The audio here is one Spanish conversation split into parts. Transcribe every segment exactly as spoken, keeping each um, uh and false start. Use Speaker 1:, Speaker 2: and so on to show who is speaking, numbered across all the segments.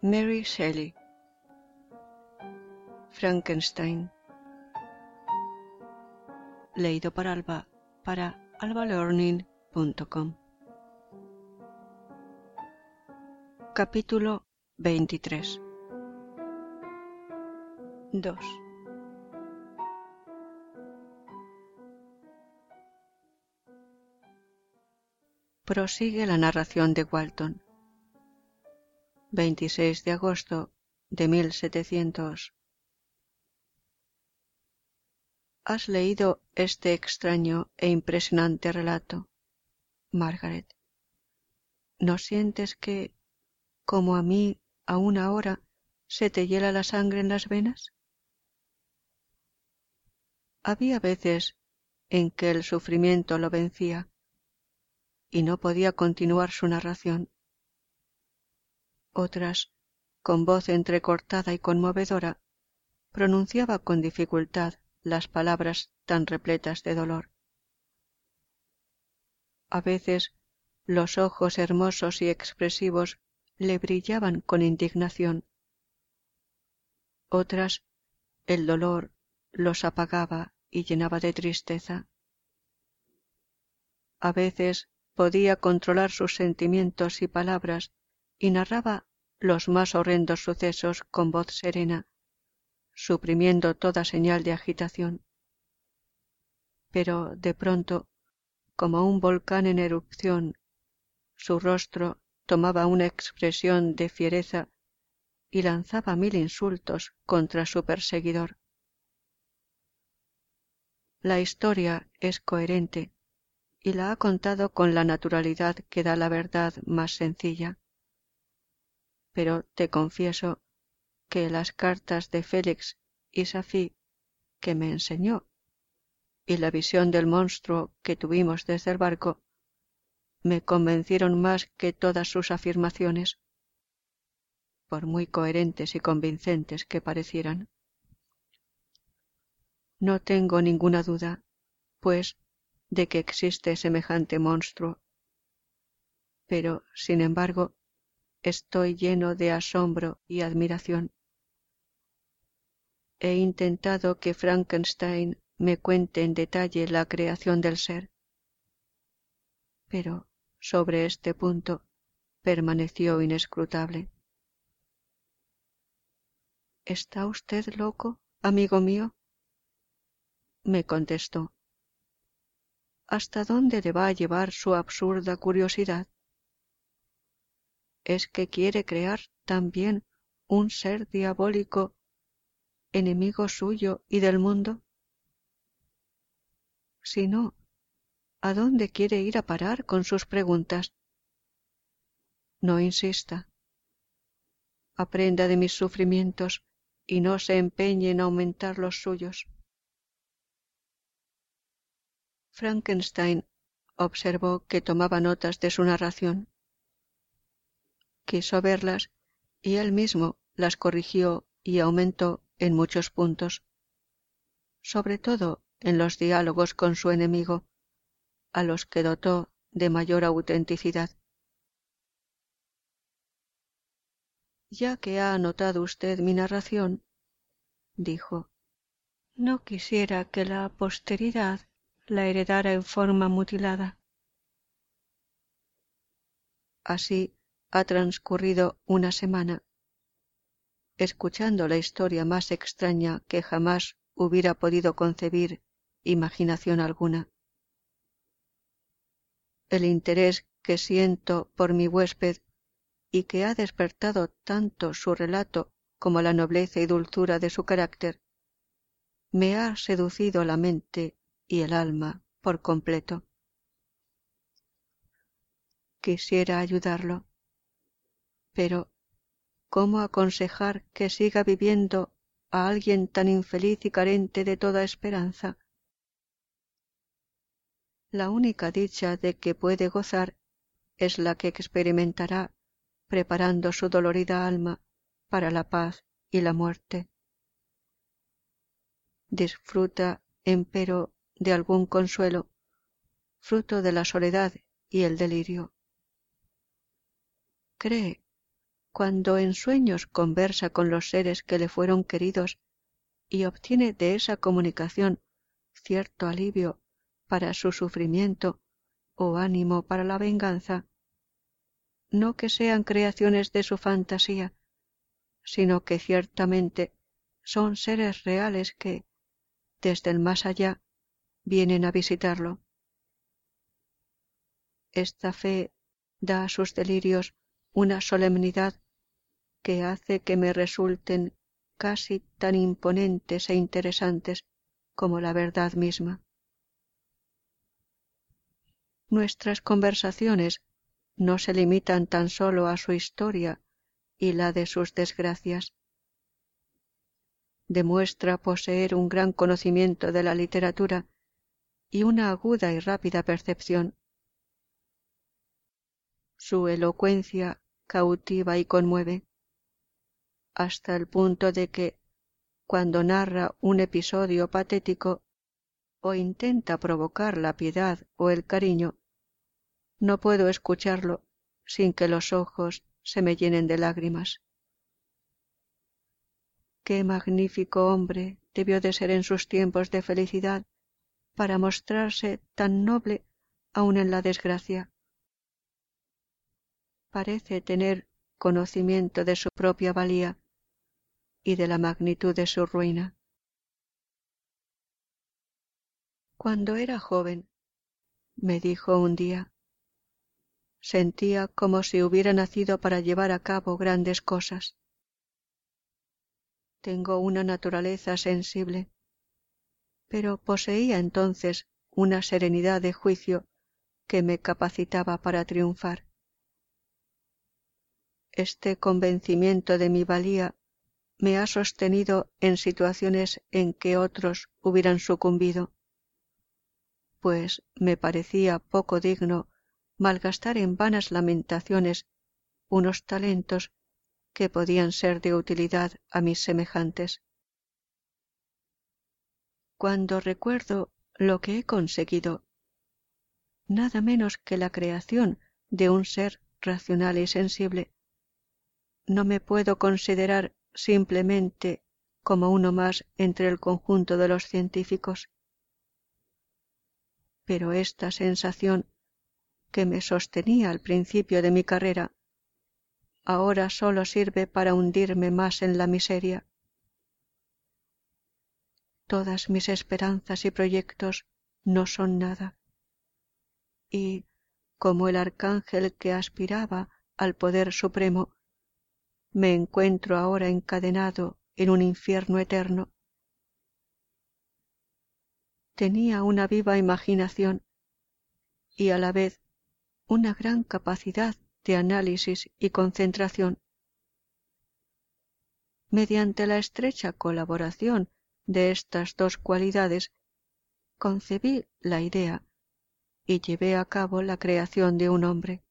Speaker 1: Mary Shelley. Frankenstein. Leído por Alba para alba learning punto com. Capítulo veintitrés. dos. Prosigue la narración de Walton. veintiséis de agosto de mil setecientos. ¿Has leído este extraño e impresionante relato, Margaret? ¿No sientes que, como a mí, aún ahora, se te hiela la sangre en las venas? Había veces en que el sufrimiento lo vencía y no podía continuar su narración. Otras, con voz entrecortada y conmovedora, pronunciaba con dificultad las palabras tan repletas de dolor. A veces los ojos hermosos y expresivos le brillaban con indignación. Otras, el dolor los apagaba y llenaba de tristeza. A veces podía controlar sus sentimientos y palabras y narraba los más horrendos sucesos con voz serena, suprimiendo toda señal de agitación. Pero de pronto, como un volcán en erupción, su rostro tomaba una expresión de fiereza y lanzaba mil insultos contra su perseguidor. La historia es coherente y la ha contado con la naturalidad que da la verdad más sencilla. Pero te confieso que las cartas de Félix y Safie que me enseñó y la visión del monstruo que tuvimos desde el barco me convencieron más que todas sus afirmaciones, por muy coherentes y convincentes que parecieran. No tengo ninguna duda, pues, de que existe semejante monstruo, pero, sin embargo, estoy lleno de asombro y admiración. He intentado que Frankenstein me cuente en detalle la creación del ser, pero sobre este punto permaneció inescrutable. ¿Está usted loco, amigo mío?, me contestó. ¿Hasta dónde le va a llevar su absurda curiosidad? ¿Es que quiere crear también un ser diabólico, enemigo suyo y del mundo? Si no, ¿a dónde quiere ir a parar con sus preguntas? No insista. Aprenda de mis sufrimientos y no se empeñe en aumentar los suyos. Frankenstein observó que tomaba notas de su narración. Quiso verlas y él mismo las corrigió y aumentó en muchos puntos, sobre todo en los diálogos con su enemigo, a los que dotó de mayor autenticidad. Ya que ha anotado usted mi narración, dijo, no quisiera que la posteridad la heredara en forma mutilada. Así ha transcurrido una semana, escuchando la historia más extraña que jamás hubiera podido concebir imaginación alguna. El interés que siento por mi huésped y que ha despertado tanto su relato como la nobleza y dulzura de su carácter, me ha seducido la mente y el alma por completo. Quisiera ayudarlo, pero ¿cómo aconsejar que siga viviendo a alguien tan infeliz y carente de toda esperanza? La única dicha de que puede gozar es la que experimentará preparando su dolorida alma para la paz y la muerte. Disfruta, empero, de algún consuelo, fruto de la soledad y el delirio. Cree, cuando en sueños conversa con los seres que le fueron queridos y obtiene de esa comunicación cierto alivio para su sufrimiento o ánimo para la venganza, no que sean creaciones de su fantasía, sino que ciertamente son seres reales que, desde el más allá, vienen a visitarlo. Esta fe da a sus delirios una solemnidad que hace que me resulten casi tan imponentes e interesantes como la verdad misma. Nuestras conversaciones no se limitan tan solo a su historia y la de sus desgracias. Demuestra poseer un gran conocimiento de la literatura y una aguda y rápida percepción. Su elocuencia cautiva y conmueve, hasta el punto de que, cuando narra un episodio patético o intenta provocar la piedad o el cariño, no puedo escucharlo sin que los ojos se me llenen de lágrimas. Qué magnífico hombre debió de ser en sus tiempos de felicidad para mostrarse tan noble aun en la desgracia. Parece tener conocimiento de su propia valía y de la magnitud de su ruina. Cuando era joven, me dijo un día, sentía como si hubiera nacido para llevar a cabo grandes cosas. Tengo una naturaleza sensible, pero poseía entonces una serenidad de juicio que me capacitaba para triunfar. Este convencimiento de mi valía me ha sostenido en situaciones en que otros hubieran sucumbido, pues me parecía poco digno malgastar en vanas lamentaciones unos talentos que podían ser de utilidad a mis semejantes. Cuando recuerdo lo que he conseguido, nada menos que la creación de un ser racional y sensible, no me puedo considerar simplemente como uno más entre el conjunto de los científicos. Pero esta sensación que me sostenía al principio de mi carrera, ahora solo sirve para hundirme más en la miseria. Todas mis esperanzas y proyectos no son nada, y, como el arcángel que aspiraba al poder supremo, me encuentro ahora encadenado en un infierno eterno. Tenía una viva imaginación y a la vez una gran capacidad de análisis y concentración. Mediante la estrecha colaboración de estas dos cualidades, concebí la idea y llevé a cabo la creación de un hombre.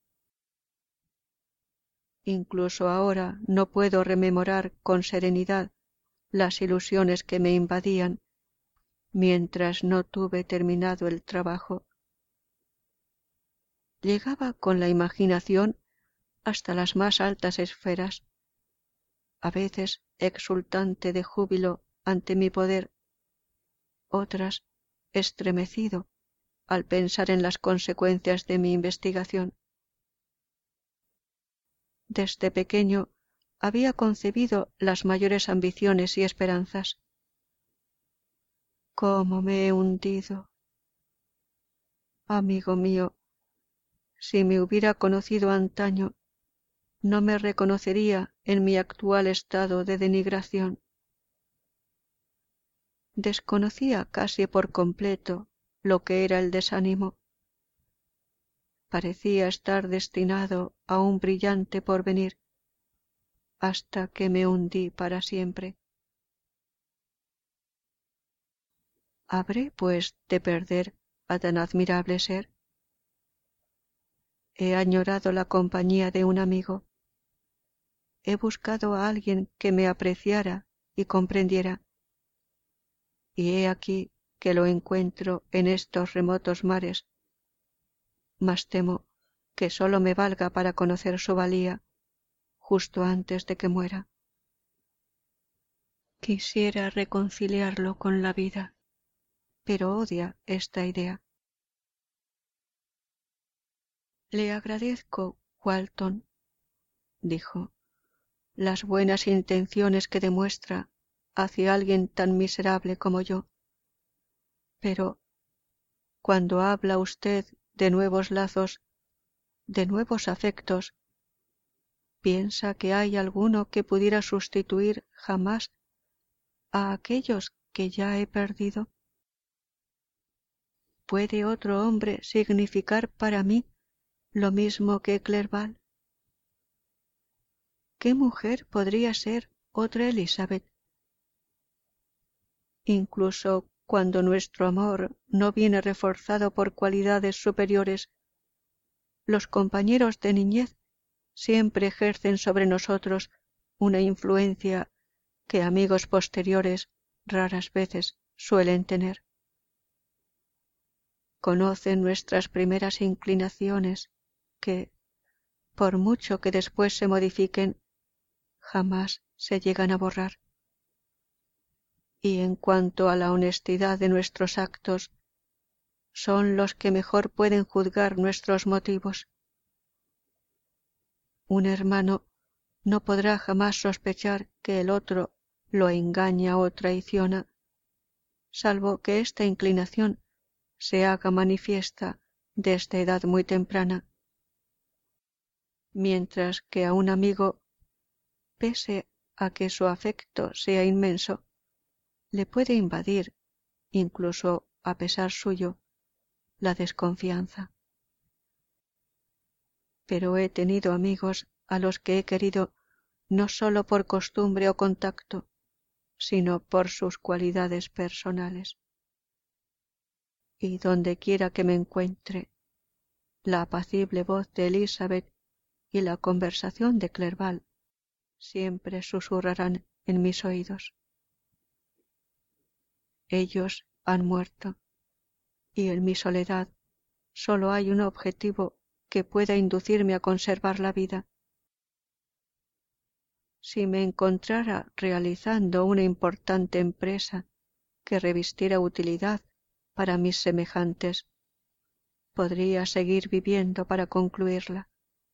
Speaker 1: Incluso ahora no puedo rememorar con serenidad las ilusiones que me invadían mientras no tuve terminado el trabajo. Llegaba con la imaginación hasta las más altas esferas, a veces exultante de júbilo ante mi poder, otras estremecido al pensar en las consecuencias de mi investigación. Desde pequeño había concebido las mayores ambiciones y esperanzas. ¿Cómo me he hundido? Amigo mío, si me hubiera conocido antaño, no me reconocería en mi actual estado de denigración. Desconocía casi por completo lo que era el desánimo. Parecía estar destinado a un brillante porvenir, hasta que me hundí para siempre. ¿Habré, pues, de perder a tan admirable ser? He añorado la compañía de un amigo. He buscado a alguien que me apreciara y comprendiera, y he aquí que lo encuentro en estos remotos mares, mas temo que sólo me valga para conocer su valía, justo antes de que muera. Quisiera reconciliarlo con la vida, pero odia esta idea. Le agradezco, Walton, dijo, las buenas intenciones que demuestra hacia alguien tan miserable como yo. Pero cuando habla usted de nuevos lazos, de nuevos afectos, ¿piensa que hay alguno que pudiera sustituir jamás a aquellos que ya he perdido? ¿Puede otro hombre significar para mí lo mismo que Clerval? ¿Qué mujer podría ser otra Elizabeth? Incluso cuando nuestro amor no viene reforzado por cualidades superiores, los compañeros de niñez siempre ejercen sobre nosotros una influencia que amigos posteriores raras veces suelen tener. Conocen nuestras primeras inclinaciones que, por mucho que después se modifiquen, jamás se llegan a borrar. Y en cuanto a la honestidad de nuestros actos, son los que mejor pueden juzgar nuestros motivos. Un hermano no podrá jamás sospechar que el otro lo engaña o traiciona, salvo que esta inclinación se haga manifiesta desde edad muy temprana, mientras que a un amigo, pese a que su afecto sea inmenso, le puede invadir, incluso a pesar suyo, la desconfianza. Pero he tenido amigos a los que he querido no sólo por costumbre o contacto, sino por sus cualidades personales. Y donde quiera que me encuentre, la apacible voz de Elizabeth y la conversación de Clerval siempre susurrarán en mis oídos. Ellos han muerto, y en mi soledad solo hay un objetivo que pueda inducirme a conservar la vida. Si me encontrara realizando una importante empresa que revistiera utilidad para mis semejantes, podría seguir viviendo para concluirla.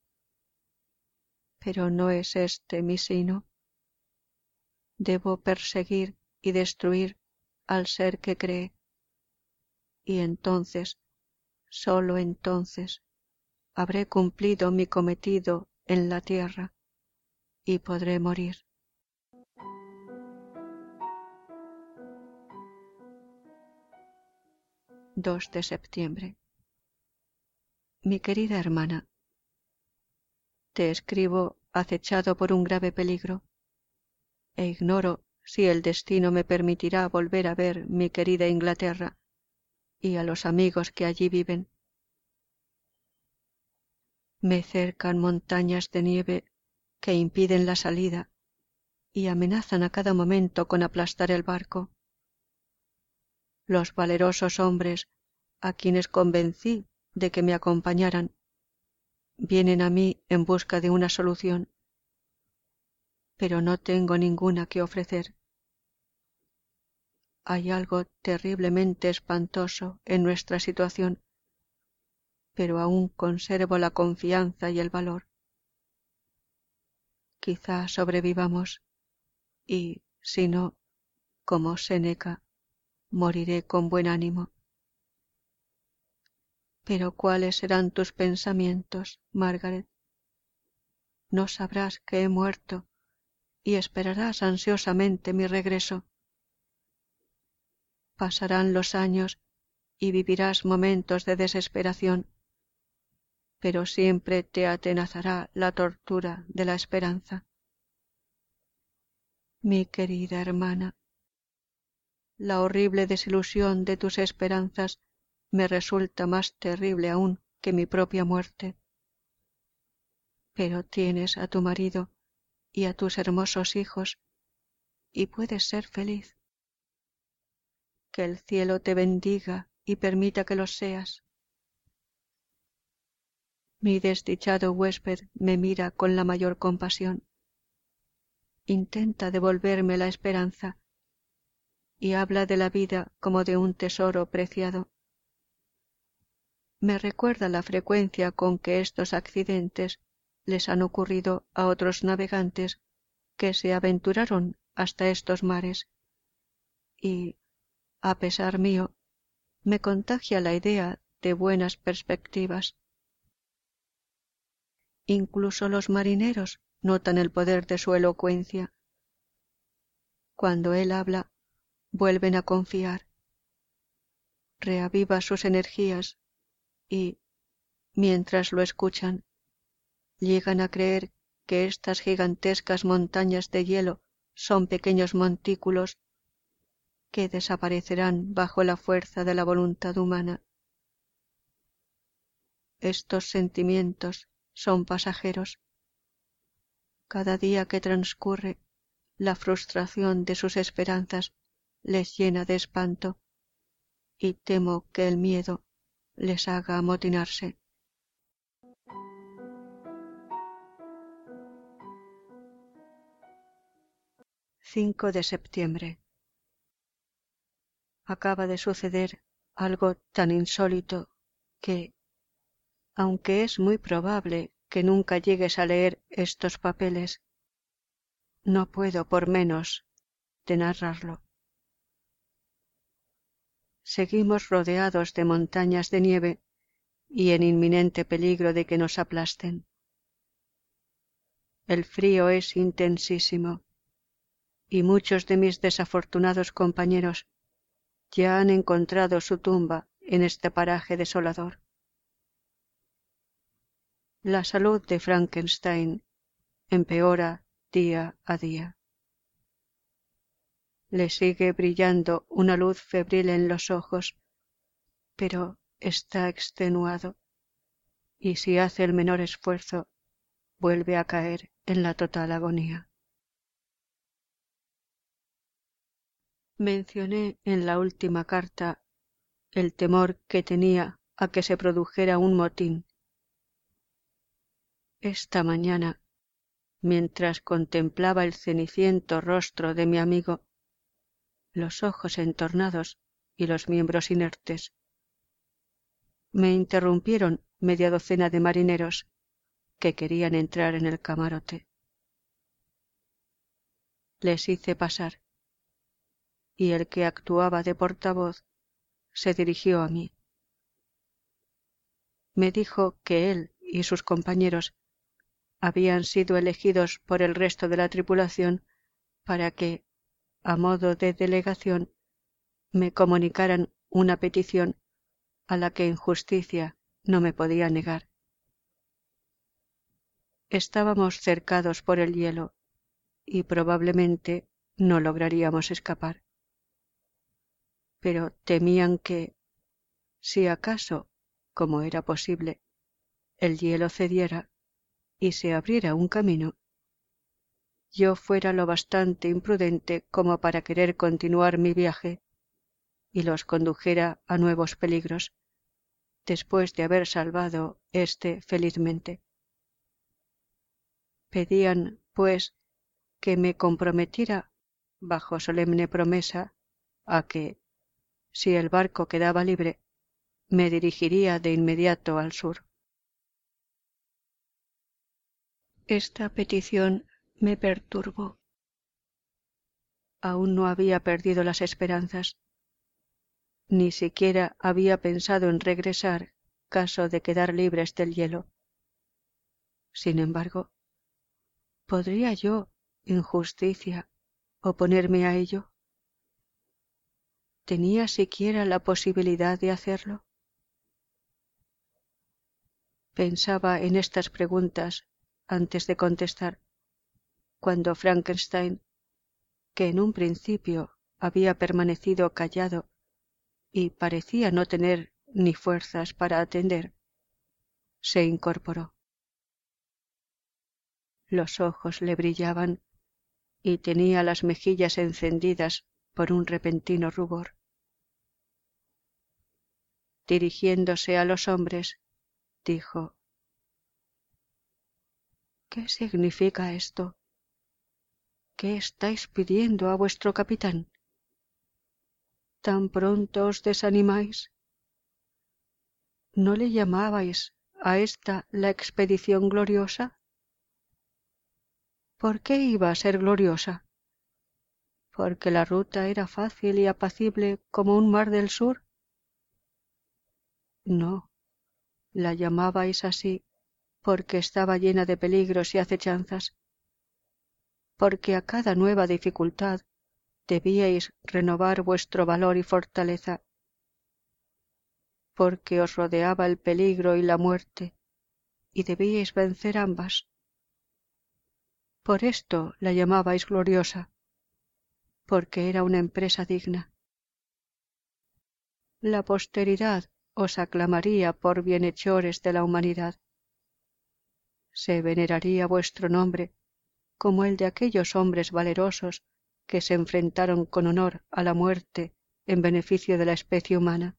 Speaker 1: Pero no es este mi sino. Debo perseguir y destruir al ser que cree, y entonces, sólo entonces, habré cumplido mi cometido en la tierra y podré morir. dos de septiembre. Mi querida hermana, te escribo acechado por un grave peligro, e ignoro si el destino me permitirá volver a ver mi querida Inglaterra y a los amigos que allí viven. Me cercan montañas de nieve que impiden la salida y amenazan a cada momento con aplastar el barco. Los valerosos hombres, a quienes convencí de que me acompañaran, vienen a mí en busca de una solución, pero no tengo ninguna que ofrecer. Hay algo terriblemente espantoso en nuestra situación, pero aún conservo la confianza y el valor. Quizá sobrevivamos y, si no, como Séneca, moriré con buen ánimo. Pero ¿cuáles serán tus pensamientos, Margaret? No sabrás que he muerto y esperarás ansiosamente mi regreso. Pasarán los años y vivirás momentos de desesperación, pero siempre te atenazará la tortura de la esperanza. Mi querida hermana, la horrible desilusión de tus esperanzas me resulta más terrible aún que mi propia muerte. Pero tienes a tu marido y a tus hermosos hijos, y puedes ser feliz. Que el cielo te bendiga y permita que lo seas. Mi desdichado huésped me mira con la mayor compasión. intenta devolverme la esperanza y habla de la vida como de un tesoro preciado. Me recuerda la frecuencia con que estos accidentes les han ocurrido a otros navegantes que se aventuraron hasta estos mares, y, a pesar mío, me contagia la idea de buenas perspectivas. Incluso los marineros notan el poder de su elocuencia. Cuando él habla, vuelven a confiar, reaviva sus energías y, mientras lo escuchan, llegan a creer que estas gigantescas montañas de hielo son pequeños montículos que desaparecerán bajo la fuerza de la voluntad humana. Estos sentimientos son pasajeros. Cada día que transcurre, la frustración de sus esperanzas les llena de espanto, y temo que el miedo les haga amotinarse. cinco de septiembre. Acaba de suceder algo tan insólito que, aunque es muy probable que nunca llegues a leer estos papeles, no puedo por menos de narrarlo. Seguimos rodeados de montañas de nieve y en inminente peligro de que nos aplasten. El frío es intensísimo y muchos de mis desafortunados compañeros ya han encontrado su tumba en este paraje desolador. La salud de Frankenstein empeora día a día. Le sigue brillando una luz febril en los ojos, pero está extenuado, y si hace el menor esfuerzo, vuelve a caer en la total agonía. Mencioné en la última carta el temor que tenía a que se produjera un motín. Esta mañana, mientras contemplaba el ceniciento rostro de mi amigo, los ojos entornados y los miembros inertes, me interrumpieron media docena de marineros que querían entrar en el camarote. Les hice pasar, y el que actuaba de portavoz se dirigió a mí. Me dijo que él y sus compañeros habían sido elegidos por el resto de la tripulación para que, a modo de delegación, me comunicaran una petición a la que en justicia no me podía negar. Estábamos cercados por el hielo y probablemente no lograríamos escapar. Pero temían que, si acaso, como era posible, el hielo cediera y se abriera un camino, yo fuera lo bastante imprudente como para querer continuar mi viaje y los condujera a nuevos peligros, después de haber salvado éste felizmente. Pedían, pues, que me comprometiera, bajo solemne promesa, a que, si el barco quedaba libre, me dirigiría de inmediato al sur. Esta petición me perturbó. Aún no había perdido las esperanzas. Ni siquiera había pensado en regresar caso de quedar libres del hielo. Sin embargo, ¿podría yo, en justicia, oponerme a ello? ¿Tenía siquiera la posibilidad de hacerlo? Pensaba en estas preguntas antes de contestar, cuando Frankenstein, que en un principio había permanecido callado y parecía no tener ni fuerzas para atender, se incorporó. Los ojos le brillaban y tenía las mejillas encendidas por un repentino rubor. Dirigiéndose a los hombres, dijo: ¿Qué significa esto? ¿Qué estáis pidiendo a vuestro capitán? ¿Tan pronto os desanimáis? ¿No le llamabais a esta la expedición gloriosa? ¿Por qué iba a ser gloriosa? ¿Porque la ruta era fácil y apacible como un mar del sur? No, la llamabais así porque estaba llena de peligros y acechanzas, porque a cada nueva dificultad debíais renovar vuestro valor y fortaleza, porque os rodeaba el peligro y la muerte, y debíais vencer ambas. Por esto la llamabais gloriosa, porque era una empresa digna. La posteridad os aclamaría por bienhechores de la humanidad. Se veneraría vuestro nombre como el de aquellos hombres valerosos que se enfrentaron con honor a la muerte en beneficio de la especie humana.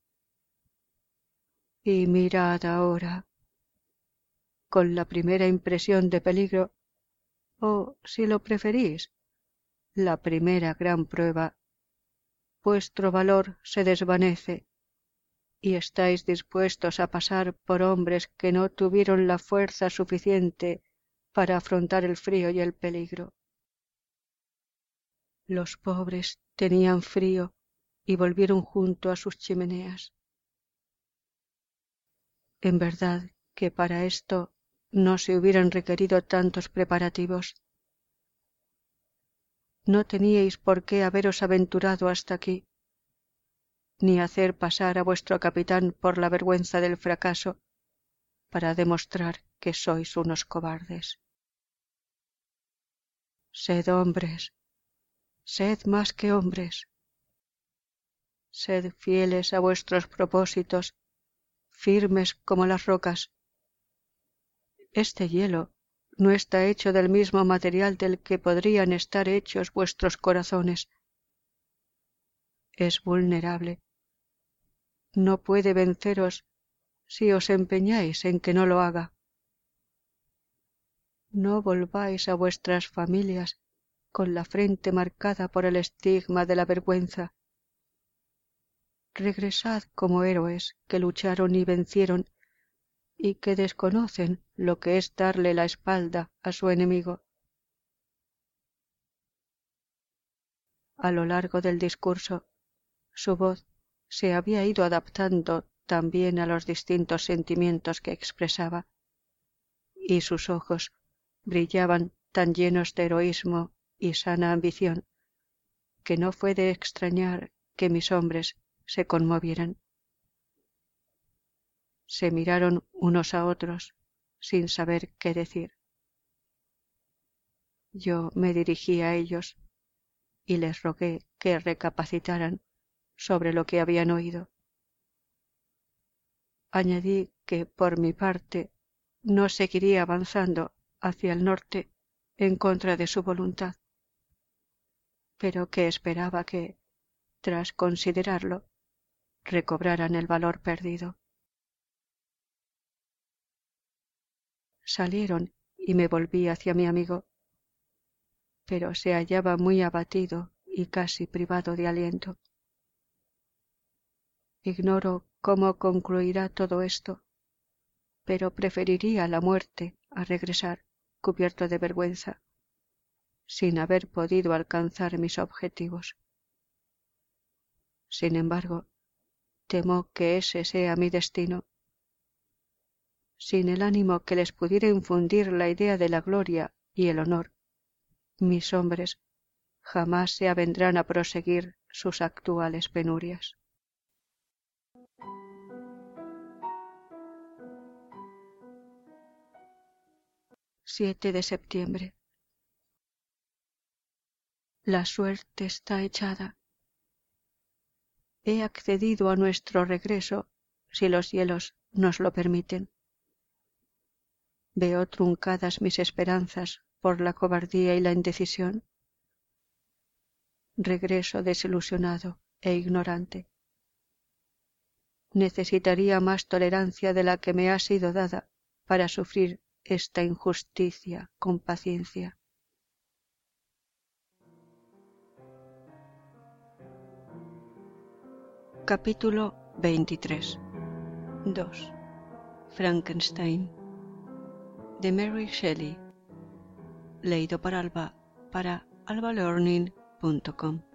Speaker 1: Y mirad ahora, con la primera impresión de peligro, o, si lo preferís, la primera gran prueba, vuestro valor se desvanece y estáis dispuestos a pasar por hombres que no tuvieron la fuerza suficiente para afrontar el frío y el peligro. Los pobres tenían frío y volvieron junto a sus chimeneas. En verdad que para esto no se hubieran requerido tantos preparativos. No teníais por qué haberos aventurado hasta aquí, ni hacer pasar a vuestro capitán por la vergüenza del fracaso para demostrar que sois unos cobardes. Sed hombres, sed más que hombres. Sed fieles a vuestros propósitos, firmes como las rocas. Este hielo no está hecho del mismo material del que podrían estar hechos vuestros corazones. Es vulnerable. No puede venceros si os empeñáis en que no lo haga. No volváis a vuestras familias con la frente marcada por el estigma de la vergüenza. Regresad como héroes que lucharon y vencieron y que desconocen lo que es darle la espalda a su enemigo. A lo largo del discurso, su voz se había ido adaptando también a los distintos sentimientos que expresaba, y sus ojos brillaban tan llenos de heroísmo y sana ambición, que no fue de extrañar que mis hombres se conmovieran. Se miraron unos a otros sin saber qué decir. Yo me dirigí a ellos y les rogué que recapacitaran sobre lo que habían oído. Añadí que, por mi parte, no seguiría avanzando hacia el norte en contra de su voluntad, pero que esperaba que, tras considerarlo, recobraran el valor perdido. Salieron y me volví hacia mi amigo, pero se hallaba muy abatido y casi privado de aliento. Ignoro cómo concluirá todo esto, pero preferiría la muerte a regresar cubierto de vergüenza, sin haber podido alcanzar mis objetivos. Sin embargo, temo que ese sea mi destino. Sin el ánimo que les pudiera infundir la idea de la gloria y el honor, mis hombres jamás se avendrán a proseguir sus actuales penurias. siete de septiembre. La suerte está echada. He accedido a nuestro regreso, si los cielos nos lo permiten. Veo truncadas mis esperanzas por la cobardía y la indecisión. Regreso desilusionado e ignorante. Necesitaría más tolerancia de la que me ha sido dada para sufrir esta injusticia con paciencia. Capítulo veintitrés. dos. Frankenstein, de Mary Shelley. Leído por Alba para alba learning punto com.